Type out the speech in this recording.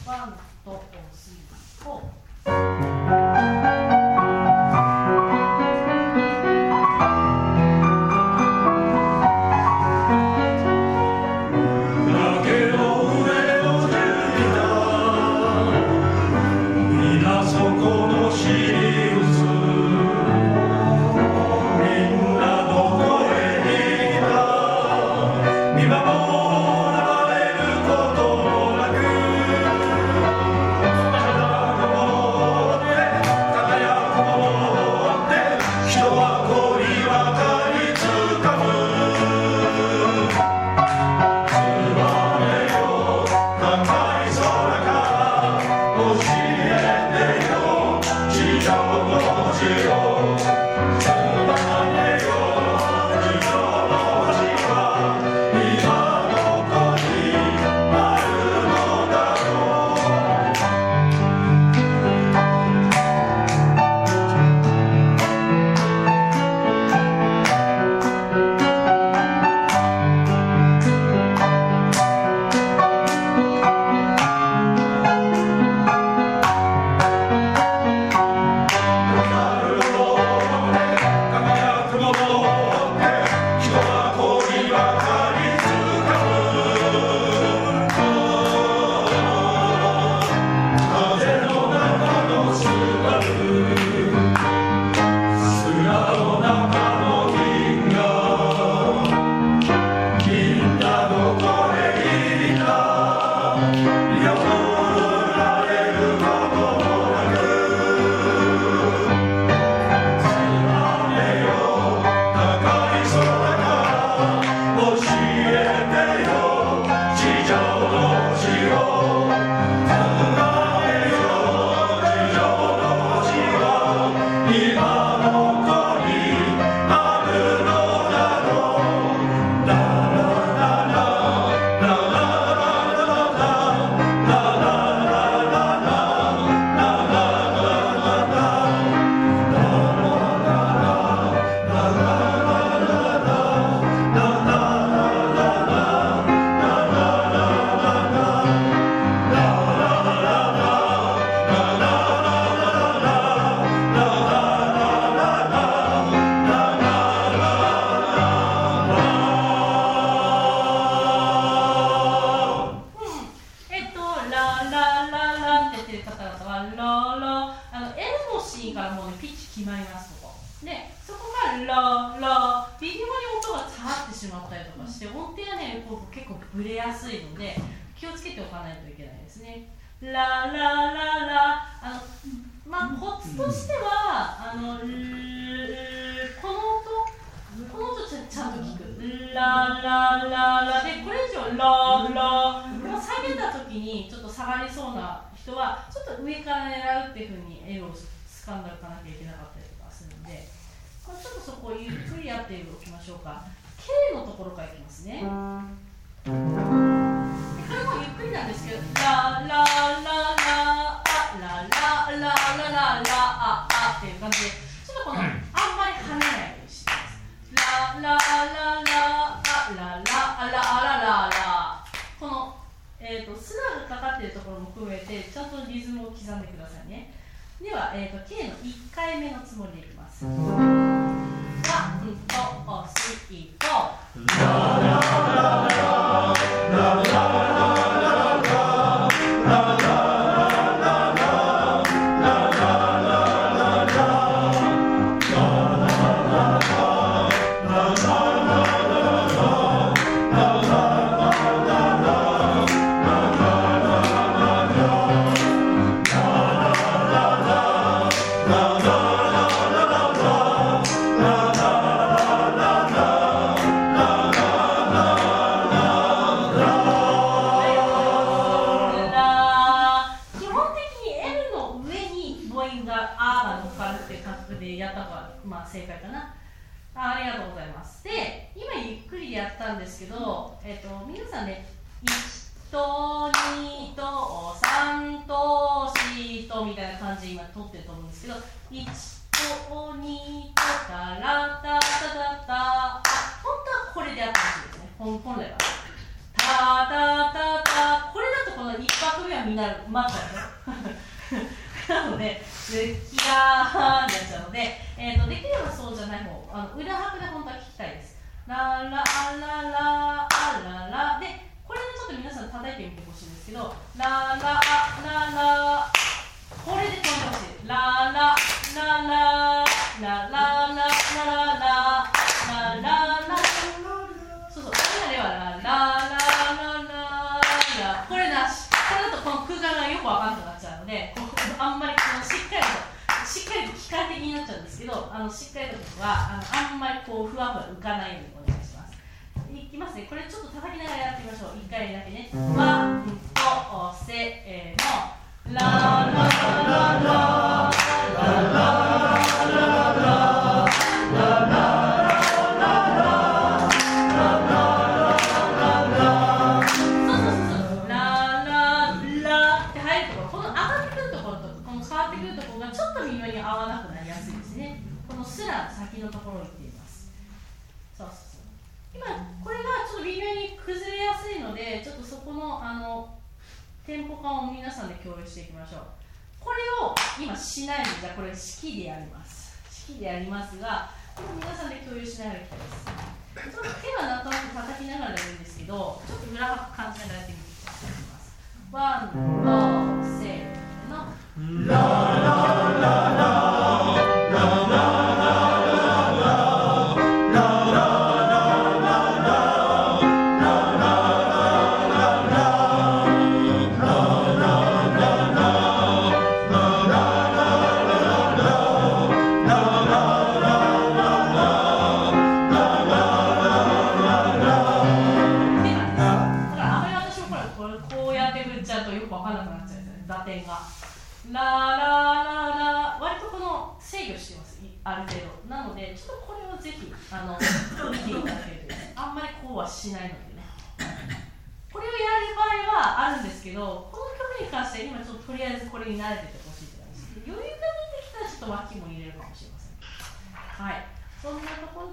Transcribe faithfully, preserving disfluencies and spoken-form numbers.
ワンとスリーフォー。 本来はタタタタ、これだとこのの一拍目はみんな待っちゃうよなので、キラーになっちゃうので、えーと、できればそうじゃない方、あの裏拍で本当は聞きたいです。ラララララララで、これでちょっと皆さん叩いてみてほしいんですけど、ララララ、これで飛んでほしい。ララララララララララララ、そうそう、今ではララララララ、これなし。これだとこの空間がよくわかんなくなっちゃうので、あんまりこのしっかりと、しっかりと機械的になっちゃうんですけど、あのしっかりと僕はあのあんまりこうふわふわ浮かないようにお願いします。いきますね。これちょっと叩きながらやってみましょう。いっかいだけね。ワンとせーの。ラララララララ先のところに行っています。そうそうそう。今これがちょっと微妙に崩れやすいので、ちょっとそこのあのテンポ感を皆さんで共有していきましょう。これを今しないので、じゃあこれ式でやります。式でやりますが、これ皆さんで共有しながらいきたいです。ちょっと手はなんとなく叩きながらやるんですけど、ちょっと裏拍感じながらやってみていきます。ワン、と、せーの。ララララララしないのでね。これをやる場合はあるんですけど、この曲に関しては今ちょっととりあえずこれに慣れててほしいって感じです。余裕が出てきたらちょっと脇も入れるかもしれません。はい。そんなところ